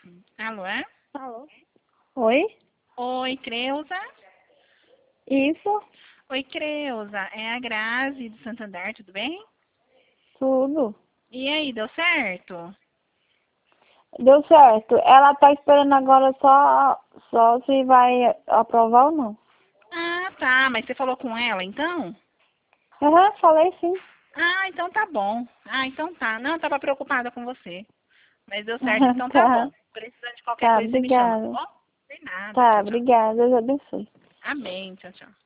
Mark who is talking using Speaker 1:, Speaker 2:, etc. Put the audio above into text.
Speaker 1: Alô, é?
Speaker 2: Alô? Oi?
Speaker 1: Oi, Creuza.
Speaker 2: Isso?
Speaker 1: Oi, Creuza. É a Grazi do Santander, tudo bem?
Speaker 2: Tudo.
Speaker 1: E aí, deu certo?
Speaker 2: Deu certo. Ela tá esperando agora só se vai aprovar ou não.
Speaker 1: Ah, tá. Mas você falou com ela, então?
Speaker 2: Aham, falei sim.
Speaker 1: Ah, então tá bom. Ah, então tá. Não, eu tava preocupada com você. Mas deu certo, então tá
Speaker 2: Tá,
Speaker 1: bom. Precisando de qualquer
Speaker 2: tá,
Speaker 1: coisa, você me chama, tá
Speaker 2: obrigada.
Speaker 1: bom? De nada.
Speaker 2: Tá,
Speaker 1: Tchau, tchau.
Speaker 2: obrigada. Deus abençoe.
Speaker 1: Amém. Tchau, tchau.